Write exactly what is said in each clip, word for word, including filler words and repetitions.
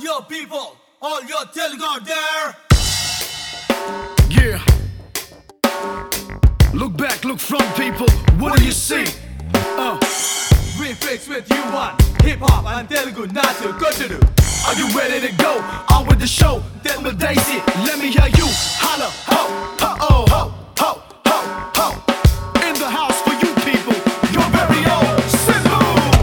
your people, all your Telugu out there. Yeah. Look back, look front, people. What do you see? Uh. Refix with you one hip hop and Telugu Nasu Kotudu. Are you ready to go? On with the show. Then we'll days it. Let me hear you holla, ho, ho, oh, ho, ho, ho, ho. In the house for you people, your very own Simbu.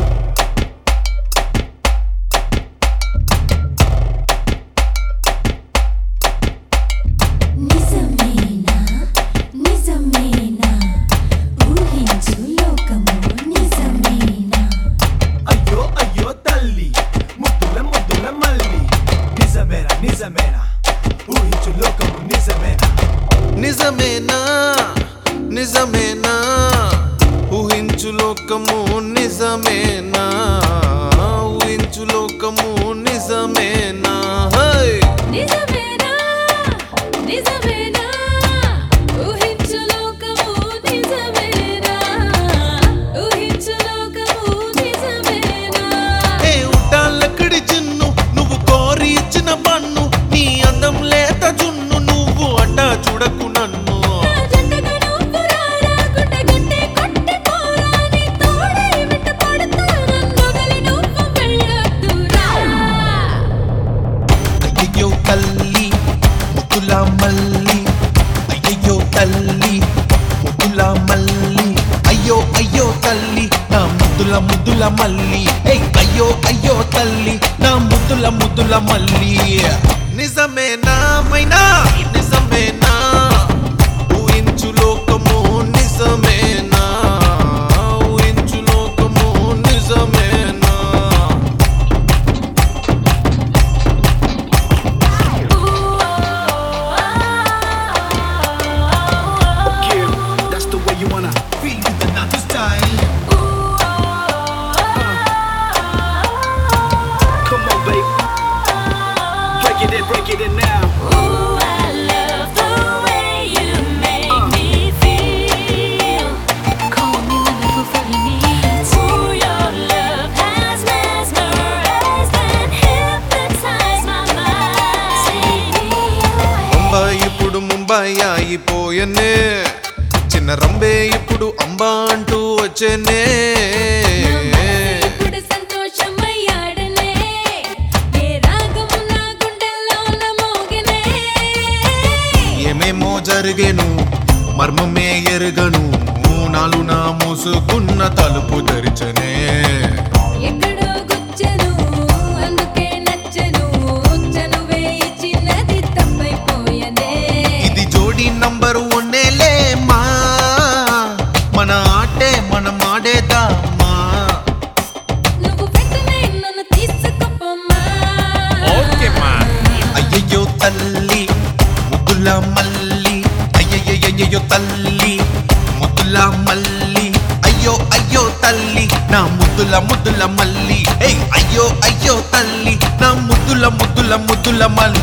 నిజమేనా నిజమేనా ఊహించు లోకము నిజమేనా అయ్యో అయ్యో తల్లి ముద్దుల ముద్దుల మల్లి నిజమేనా నిజమేనా ఊహించు లోకము నిజమేనా నిజమేనా నిజమేనా ఊహించు లోకము నిజమేనా ఊహించు లోకము నిజమేనా హై నిజమేనా నిజమేనా ఊహించు లోకము నిజమేనా ఊహించు లోకము నిజమేనా ఏ ఉట్టాలక్కడి చిన్ను నువ్వు కోరి ఇచ్చిన పన్ను నీ అందం లేత జున్ను నువ్వు అడ్డా చూడకు నన్ను నా జంటగా నువ్వు రారా గుండె గుండె కొట్టి పోరా నీ తోడై వెంట పడుతూ నన్ను వదిలి నువ్వు వెళ్ళొద్దురా అయ్యయ్యో తల్లి ముద్దుల మల్లి అయ్యయ్యో తల్లి ముద్దుల మల్లి అయ్యో అయ్యో తల్లి నా ముద్దుల ముద్దుల మల్లి ఏయ్ అయ్యో అయ్యో తల్లి నా ముద్దుల ముద్దుల మల్లి నిజమేనా మైనా నిజమేనా ఊహించు లోకము నిజమేనా ఊహించు లోకము నిజమేనా Yeah, that's the way you wanna. Feel with the Nasu style. Come on, baby. Break it in, break it in now. Ooh, I love the way you make me feel. Call me whenever feeling needs. Ooh, your love has mesmerized and hypnotized my mind. Mumbai ఇప్పుడు ముంబై అయిపోయనే చిన్న రంబే ఇప్పుడు అంబా అంటూ వచ్చేనే ఇప్పుడు సంతోషమయ్యాడనే ఏ రాగము నా గుండెల్లోన మోగనే ఏమేమో జరిగేను మర్మమే ఎరగను నాలు నా మూసుకున్న తలుపు తెరిచనే ఎక్కడో గుచ్చెను అందుకే నచ్చెను చనువే ఇచ్చినది తప్పైపోయనే ఇది జోడి నంబర్ ఒన్నేలేమా మన ఆటే మనం ఆడేదామా నువ్వు వెంటనే నన్ను తీసుకుపోమ్మా అయ్యయ్యో తల్లి ముద్దుల మల్లి అయ్యయ్యయ్యో తల్లి ముద్దుల మల్లి అయ్యో అయ్యో తల్లి నా ముద్దుల ముద్దుల మల్లి ఏయ్ అయ్యో అయ్యో తల్లి నా ముద్దుల ముద్దుల ముద్దుల మల్లి